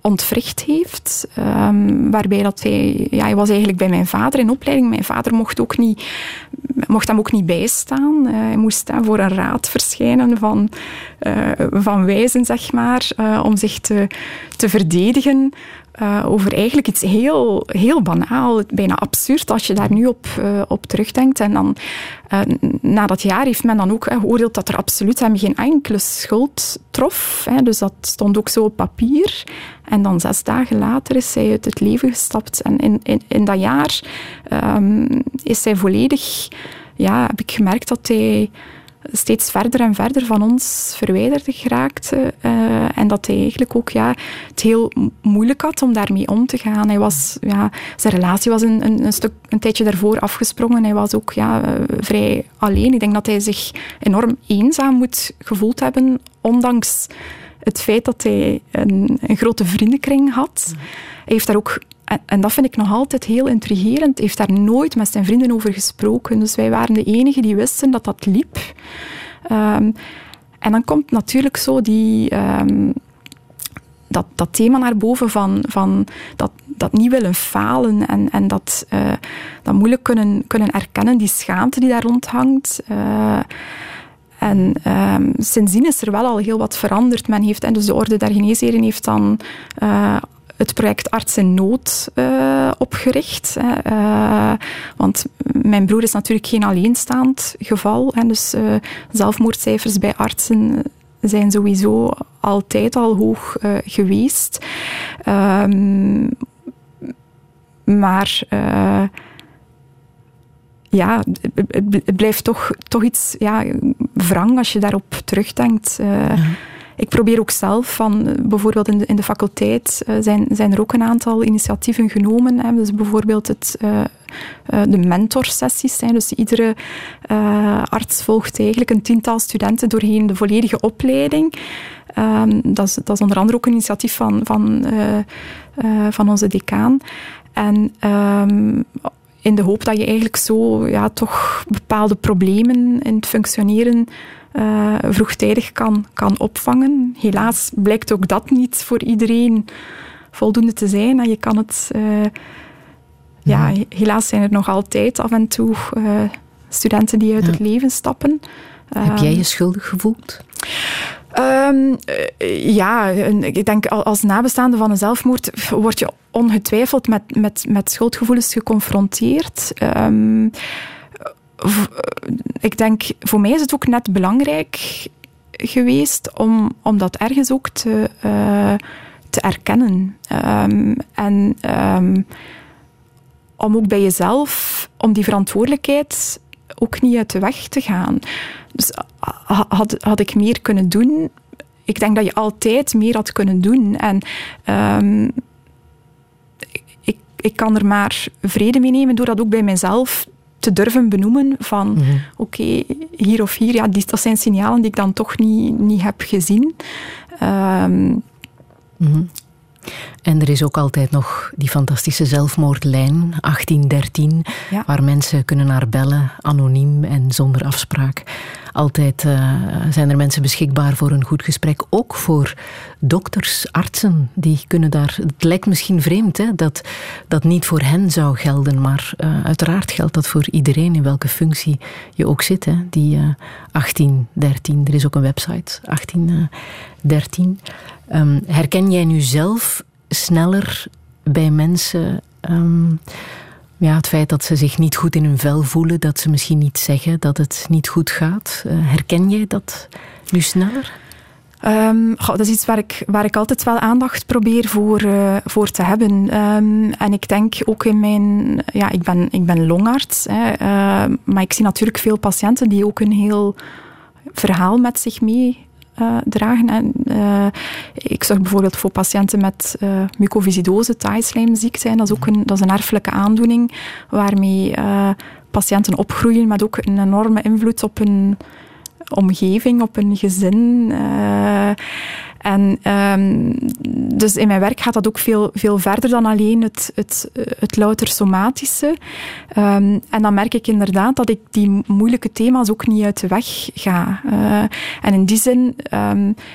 ontwricht heeft. Um, waarbij dat hij... Ja, hij was eigenlijk bij mijn vader in opleiding. Mijn vader mocht, ook niet, mocht hem ook niet bijstaan. Uh, hij moest uh, voor een raad verschijnen van, uh, van wijzen, zeg maar, uh, om zich te, te verdedigen. Uh, over eigenlijk iets heel, heel banaal, bijna absurd, als je daar nu op, uh, op terugdenkt. En dan, uh, na dat jaar heeft men dan ook uh, geoordeeld dat er absoluut hem geen enkele schuld trof. Hè. Dus dat stond ook zo op papier. En dan zes dagen later is hij uit het leven gestapt. En in, in, in dat jaar um, is hij volledig... Ja, heb ik gemerkt dat hij steeds verder en verder van ons verwijderd geraakte. Uh, en dat hij eigenlijk ook ja, het heel moeilijk had om daarmee om te gaan. Hij was, ja, zijn relatie was een, een, een, stuk, een tijdje daarvoor afgesprongen. Hij was ook ja, uh, vrij alleen. Ik denk dat hij zich enorm eenzaam moet gevoeld hebben, ondanks het feit dat hij een, een grote vriendenkring had. Mm. Hij heeft daar ook... En dat vind ik nog altijd heel intrigerend. Hij heeft daar nooit met zijn vrienden over gesproken. Dus wij waren de enigen die wisten dat dat liep. Um, en dan komt natuurlijk zo die, um, dat, dat thema naar boven van, van dat, dat niet willen falen en, en dat, uh, dat moeilijk kunnen, kunnen erkennen, die schaamte die daar rondhangt. Uh, En um, sindsdien is er wel al heel wat veranderd. Men heeft, en dus de Orde der Geneesheren heeft dan... Uh, het project Arts in Nood uh, opgericht. Uh, want mijn broer is natuurlijk geen alleenstaand geval. En dus uh, zelfmoordcijfers bij artsen zijn sowieso altijd al hoog uh, geweest. Um, maar... Uh, Ja, het blijft toch, toch iets ja, wrang als je daarop terugdenkt. Uh, ja. Ik probeer ook zelf, van, bijvoorbeeld in de, in de faculteit uh, zijn, zijn er ook een aantal initiatieven genomen. Hè. Dus bijvoorbeeld het, uh, uh, de mentorsessies. Hè. Dus iedere uh, arts volgt eigenlijk een tiental studenten doorheen de volledige opleiding. Um, dat, is, dat is onder andere ook een initiatief van, van, uh, uh, van onze decaan. En... Um, in de hoop dat je eigenlijk zo ja, toch bepaalde problemen in het functioneren uh, vroegtijdig kan, kan opvangen. Helaas blijkt ook dat niet voor iedereen voldoende te zijn. En je kan het... Uh, ja, ja, helaas zijn er nog altijd af en toe uh, studenten die uit ja. het leven stappen. Heb jij je schuldig gevoeld? Um, ja, ik denk als nabestaande van een zelfmoord word je ongetwijfeld met, met, met schuldgevoelens geconfronteerd. Um, ik denk, voor mij is het ook net belangrijk geweest om, om dat ergens ook te, uh, te erkennen. Um, en um, om ook bij jezelf, om die verantwoordelijkheid ook niet uit de weg te gaan. Dus had, had ik meer kunnen doen? Ik denk dat je altijd meer had kunnen doen. En um, ik, ik kan er maar vrede mee nemen door dat ook bij mezelf te durven benoemen van mm-hmm. oké, okay, hier of hier, ja, die, dat zijn signalen die ik dan toch niet, niet heb gezien. Um, mm-hmm. En er is ook altijd nog die fantastische zelfmoordlijn, achttien dertien, ja. waar mensen kunnen naar bellen, anoniem en zonder afspraak. Altijd uh, zijn er mensen beschikbaar voor een goed gesprek. Ook voor dokters, artsen, die kunnen daar... Het lijkt misschien vreemd, hè, dat dat niet voor hen zou gelden, maar uh, uiteraard geldt dat voor iedereen, in welke functie je ook zit. Hè, die uh, achttien dertien, er is ook een website, achttien dertien. Um, herken jij nu zelf sneller bij mensen... Um, Ja, het feit dat ze zich niet goed in hun vel voelen, dat ze misschien niet zeggen dat het niet goed gaat. Uh, herken jij dat nu sneller? Um, goh, dat is iets waar ik, waar ik altijd wel aandacht probeer voor, uh, voor te hebben. Um, en ik denk ook in mijn... Ja, ik ben, ik ben longarts, hè, uh, maar ik zie natuurlijk veel patiënten die ook een heel verhaal met zich mee... Uh, dragen. En, uh, ik zorg bijvoorbeeld voor patiënten met uh, mucoviscidose, taaislijmziekte. Dat is ook een, dat is een erfelijke aandoening waarmee uh, patiënten opgroeien met ook een enorme invloed op hun omgeving, op hun gezin. Uh, en um, dus in mijn werk gaat dat ook veel, veel verder dan alleen het, het, het louter somatische. Um, en dan merk ik inderdaad dat ik die moeilijke thema's ook niet uit de weg ga. Uh, en in die zin um,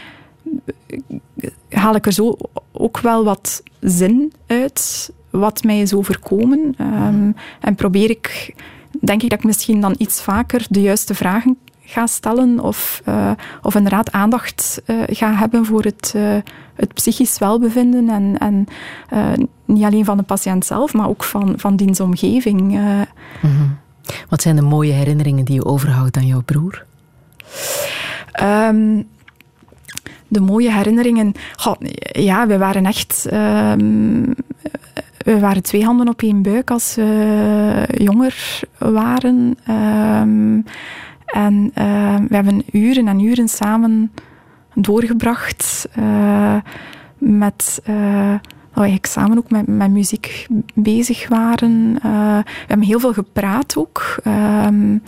haal ik er zo ook wel wat zin uit wat mij is overkomen. Um, en probeer ik, denk ik dat ik misschien dan iets vaker de juiste vragen ga stellen of, uh, of inderdaad aandacht uh, ga hebben voor het, uh, het psychisch welbevinden en, en uh, niet alleen van de patiënt zelf, maar ook van, van diens omgeving. Uh. Mm-hmm. Wat zijn de mooie herinneringen die je overhoudt aan jouw broer? Um, de mooie herinneringen... Goh, ja, we waren echt... Um, we waren twee handen op één buik als we jonger waren. Um, en uh, we hebben uren en uren samen doorgebracht uh, met... Uh, dat we eigenlijk samen ook met, met muziek bezig waren. Uh, we hebben heel veel gepraat ook. Um,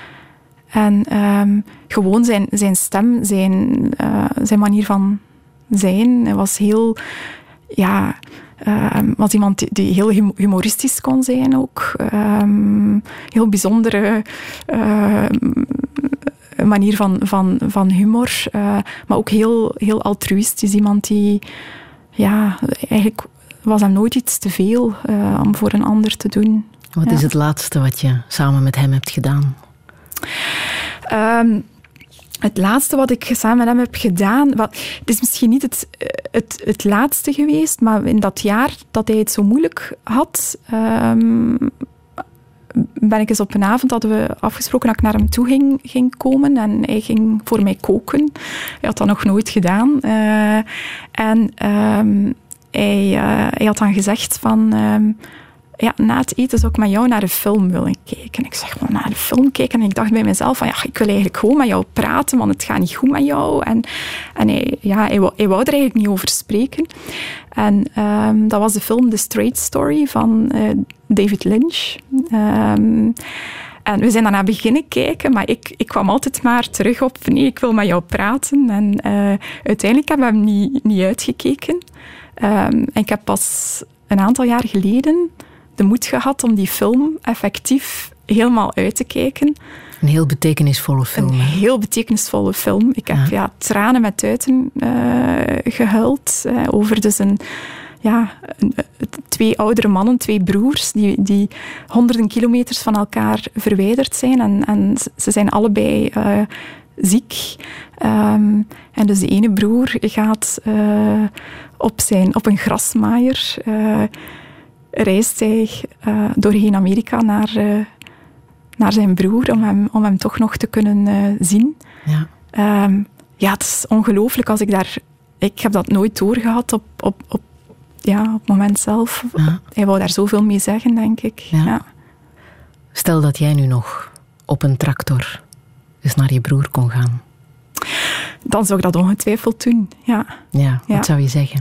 en um, gewoon zijn, zijn stem, zijn, uh, zijn manier van zijn, hij was heel... Ja, um, was iemand die, die heel humoristisch kon zijn ook. Um, heel bijzondere uh, manier van, van, van humor. Uh, maar ook heel, heel altruïstisch. Iemand die... Ja, eigenlijk was hem nooit iets te veel uh, om voor een ander te doen. Wat ja. is het laatste wat je samen met hem hebt gedaan? Um, het laatste wat ik samen met hem heb gedaan... Wat, het is misschien niet het, het, het laatste geweest, maar in dat jaar dat hij het zo moeilijk had... Um, ben ik eens op een avond, hadden we afgesproken dat ik naar hem toe ging, ging komen en hij ging voor mij koken. Hij had dat nog nooit gedaan. Uh, en um, hij, uh, hij had dan gezegd van... Um, ja, na het eten zou ik met jou naar de film willen kijken. Ik zeg, maar naar de film kijken? En ik dacht bij mezelf van, ja, ik wil eigenlijk gewoon met jou praten, want het gaat niet goed met jou. En, en hij, ja, hij, wou, hij wou er eigenlijk niet over spreken. En um, dat was de film The Straight Story van uh, David Lynch. Um, en we zijn daarna beginnen kijken, maar ik, ik kwam altijd maar terug op, nee, ik wil met jou praten. En uh, uiteindelijk hebben we hem niet, niet uitgekeken. Um, en ik heb pas een aantal jaar geleden de moed gehad om die film effectief helemaal uit te kijken. Een heel betekenisvolle film. Een hè? heel betekenisvolle film. Ik heb ja. Ja, tranen met tuiten uh, gehuild uh, over dus een, ja, een, twee oudere mannen, twee broers, die, die honderden kilometers van elkaar verwijderd zijn. En, en ze zijn allebei uh, ziek. Um, en dus de ene broer gaat uh, op, zijn, op een grasmaaier... Uh, reist hij uh, doorheen Amerika naar, uh, naar zijn broer om hem, om hem toch nog te kunnen uh, zien. Ja. Um, ja, het is ongelooflijk als ik daar... Ik heb dat nooit doorgehad op, op, op, ja, op het moment zelf. Ja. Hij wou daar zoveel mee zeggen, denk ik. Ja. Ja. Stel dat jij nu nog op een tractor eens naar je broer kon gaan. Dan zou ik dat ongetwijfeld doen, ja. Ja, wat ja. zou je zeggen?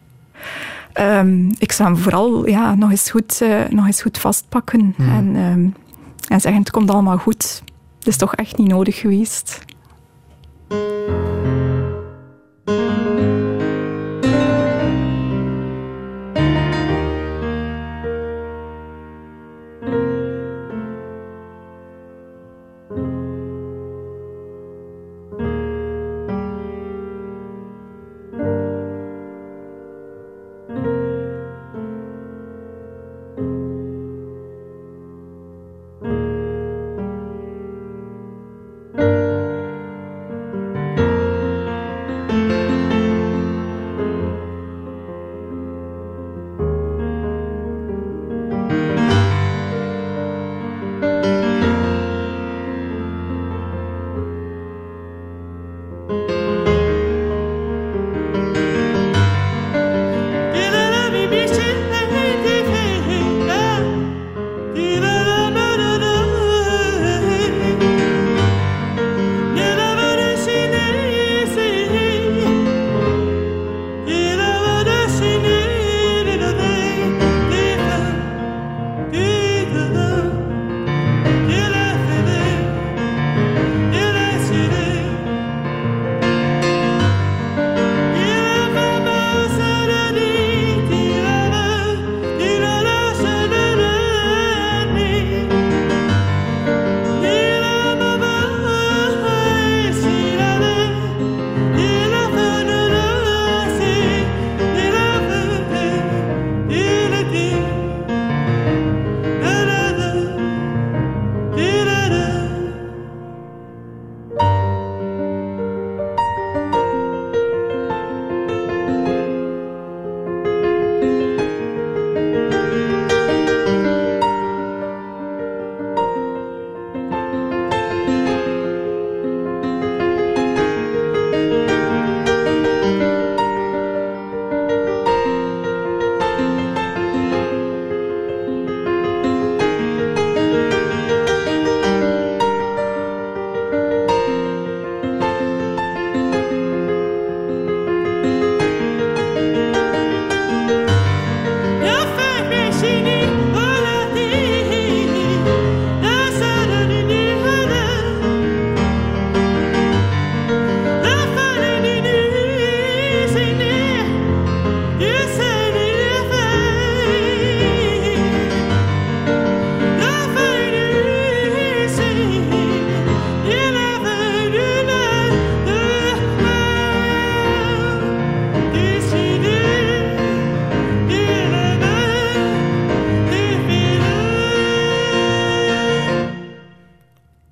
Um, ik zou hem vooral ja, nog, eens goed, uh, nog eens goed vastpakken. Hmm. En, um, en zeggen, het komt allemaal goed. Het is toch echt niet nodig geweest.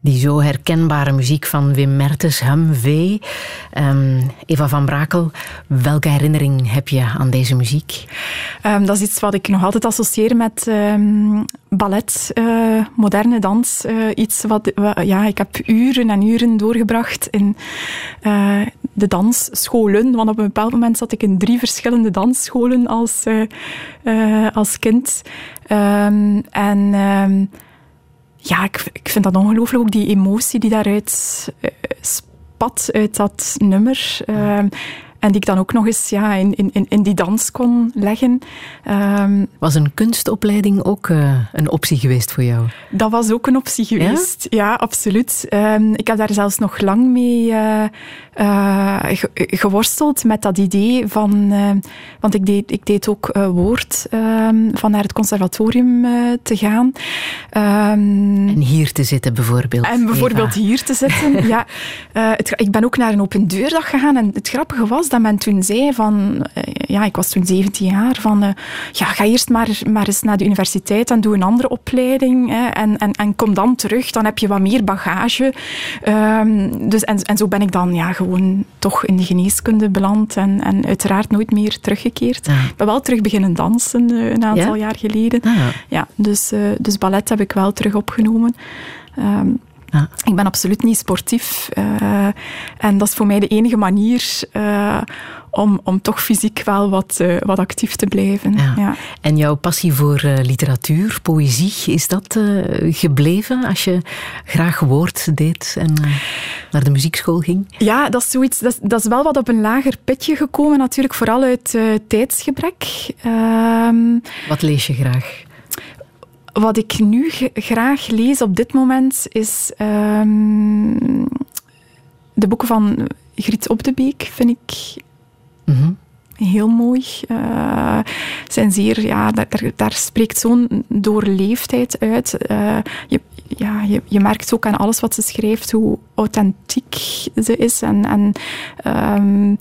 Die zo herkenbare muziek van Wim Mertens, Humvee. Um, Eva van Brakel, welke herinnering heb je aan deze muziek? Um, dat is iets wat ik nog altijd associeer met um, ballet, uh, moderne dans. Uh, iets wat, uh, ja, ik heb uren en uren doorgebracht in uh, de dansscholen. Want op een bepaald moment zat ik in drie verschillende dansscholen als, uh, uh, als kind. Um, en... Um, Ja, ik, ik vind dat ongelooflijk, ook die emotie die daaruit uh, spat uit dat nummer. Uh, en die ik dan ook nog eens ja, in, in, in die dans kon leggen. Um, was een kunstopleiding ook uh, een optie geweest voor jou? Dat was ook een optie geweest, ja, ja absoluut. Um, ik heb daar zelfs nog lang mee uh, uh, ge- geworsteld met dat idee van... Uh, want ik deed, ik deed ook uh, woord uh, van naar het conservatorium uh, te gaan. Um, en hier te zitten bijvoorbeeld. En bijvoorbeeld Eva. Hier te zitten, ja. Uh, het, ik ben ook naar een open deurdag gegaan en het grappige was dat men toen zei van... Uh, ja, ik was toen zeventien jaar, van... Uh, ja, ga eerst maar, maar eens naar de universiteit en doe een andere opleiding. Hè, en, en, en kom dan terug, dan heb je wat meer bagage. Um, dus, en, en zo ben ik dan ja, gewoon toch in de geneeskunde beland en, en uiteraard nooit meer teruggekeerd. Ja. Ik ben wel terug beginnen dansen uh, een aantal ja? jaar geleden. Ah, ja. Ja, dus, uh, dus ballet heb ik wel terug opgenomen. Um, Ja. Ik ben absoluut niet sportief. Uh, en dat is voor mij de enige manier uh, om, om toch fysiek wel wat, uh, wat actief te blijven. Ja. Ja. En jouw passie voor uh, literatuur, poëzie, is dat uh, gebleven als je graag woord deed en uh, naar de muziekschool ging? Ja, dat is zoiets. Dat is, dat is wel wat op een lager pitje gekomen, natuurlijk, vooral uit uh, tijdsgebrek. Um, wat lees je graag? Wat ik nu g- graag lees op dit moment is um, de boeken van Griet Op de Beek, vind ik mm-hmm. heel mooi. Uh, zijn zeer, ja, daar, daar, daar spreekt zo'n doorleefdheid uit. Uh, je, ja, je, je merkt ook aan alles wat ze schrijft hoe authentiek ze is. En, en um,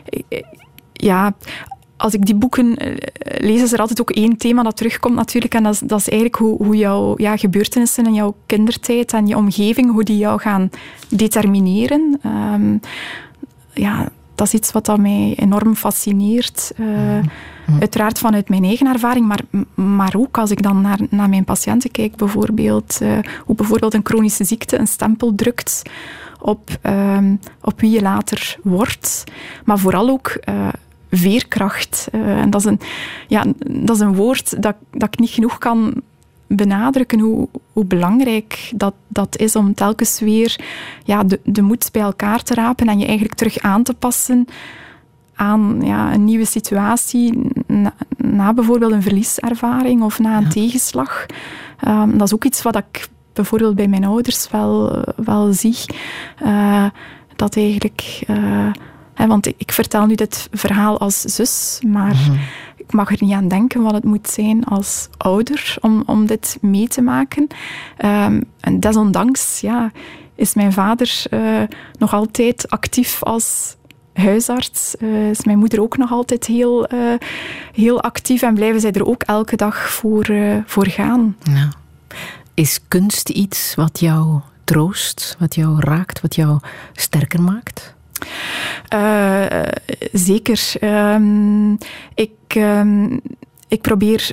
ja... Als ik die boeken lees, is er altijd ook één thema dat terugkomt natuurlijk. En dat is, dat is eigenlijk hoe, hoe jouw ja, gebeurtenissen in jouw kindertijd en je omgeving, hoe die jou gaan determineren. Um, ja, dat is iets wat dat mij enorm fascineert. Uh, mm-hmm. Uiteraard vanuit mijn eigen ervaring, maar, maar ook als ik dan naar, naar mijn patiënten kijk, bijvoorbeeld, uh, hoe bijvoorbeeld een chronische ziekte een stempel drukt op, um, op wie je later wordt. Maar vooral ook... Uh, veerkracht. Uh, en dat is, een, ja, dat is een woord dat, dat ik niet genoeg kan benadrukken, hoe, hoe belangrijk dat, dat is om telkens weer ja, de, de moed bij elkaar te rapen en je eigenlijk terug aan te passen aan ja, een nieuwe situatie, na, na bijvoorbeeld een verlieservaring of na een ja. tegenslag. Um, dat is ook iets wat ik bijvoorbeeld bij mijn ouders wel, wel zie. Uh, dat eigenlijk... Uh, He, want ik, ik vertel nu dit verhaal als zus, maar mm-hmm. ik mag er niet aan denken wat het moet zijn als ouder om, om dit mee te maken. Um, en desondanks ja, is mijn vader uh, nog altijd actief als huisarts. Uh, is mijn moeder ook nog altijd heel, uh, heel actief en blijven zij er ook elke dag voor, uh, voor gaan. Ja. Is kunst iets wat jou troost, wat jou raakt, wat jou sterker maakt? Uh, zeker. Um, ik, um, ik probeer...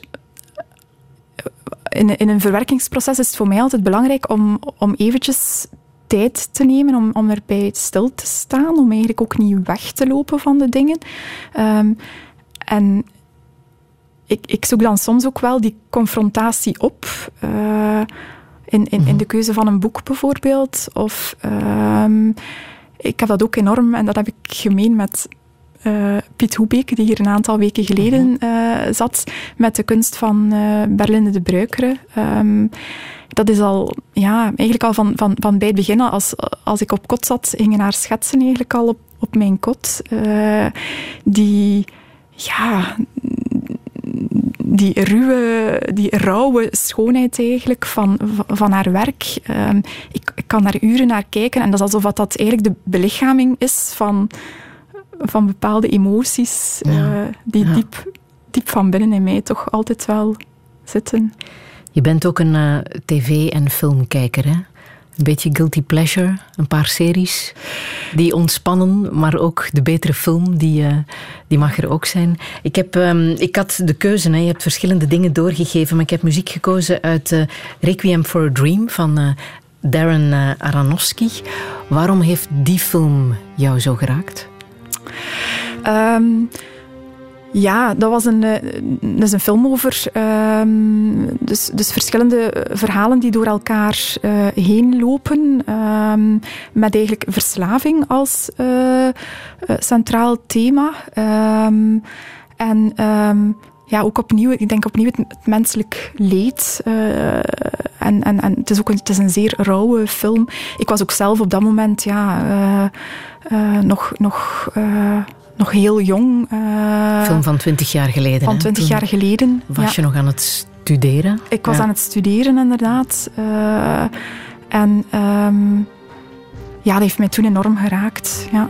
In, in een verwerkingsproces is het voor mij altijd belangrijk om, om eventjes tijd te nemen, om, om erbij stil te staan, om eigenlijk ook niet weg te lopen van de dingen. Um, en ik, ik zoek dan soms ook wel die confrontatie op... Uh, in, in, in de keuze van een boek bijvoorbeeld. Of... Um, Ik heb dat ook enorm, en dat heb ik gemeen met uh, Piet Hoebeek, die hier een aantal weken geleden uh, zat, met de kunst van uh, Berlinde de Bruikere. Um, dat is al, ja, eigenlijk al van, van, van bij het begin, als, als ik op kot zat, gingen haar schetsen eigenlijk al op, op mijn kot. Uh, die, ja... Die ruwe, die rauwe schoonheid eigenlijk van, van haar werk. Um, ik, ik kan daar uren naar kijken en dat is alsof dat eigenlijk de belichaming is van, van bepaalde emoties ja. uh, die ja. diep, diep van binnen in mij toch altijd wel zitten. Je bent ook een uh, tv- en filmkijker, hè? Een beetje guilty pleasure, een paar series die ontspannen, maar ook de betere film, die, uh, die mag er ook zijn. Ik, heb, um, ik had de keuze, hè. Je hebt verschillende dingen doorgegeven, maar ik heb muziek gekozen uit uh, Requiem for a Dream van uh, Darren uh, Aronofsky. Waarom heeft die film jou zo geraakt? Um, ja, dat was een, dat is een film over um, dus, dus verschillende verhalen die door elkaar uh, heen lopen. Um, met eigenlijk verslaving als uh, uh, centraal thema. Um, en... Um, Ja, ook opnieuw, ik denk opnieuw het, het menselijk leed. Uh, en en, en het, is ook een, het is een zeer rauwe film. Ik was ook zelf op dat moment ja, uh, uh, nog, nog, uh, nog heel jong. Uh, film van twintig jaar geleden. Van twintig jaar geleden. Was ja. je nog aan het studeren? Ik was ja. aan het studeren, inderdaad. Uh, en um, ja, dat heeft mij toen enorm geraakt. Ja.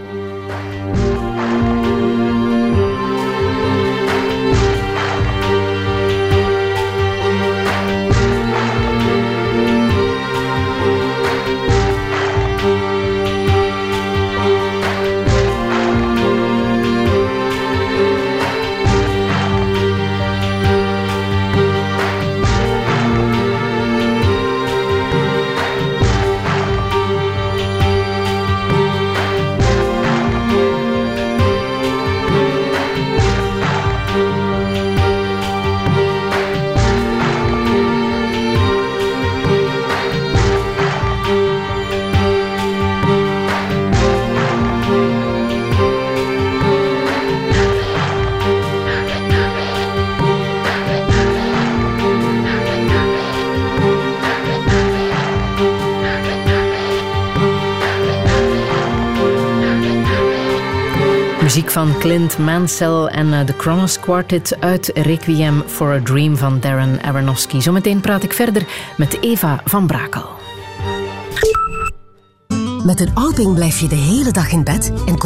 Muziek van Clint Mansell en uh, de Kronos Quartet uit Requiem for a Dream van Darren Aronofsky. Zometeen praat ik verder met Eva van Brakel. Met een Alping blijf je de hele dag in bed en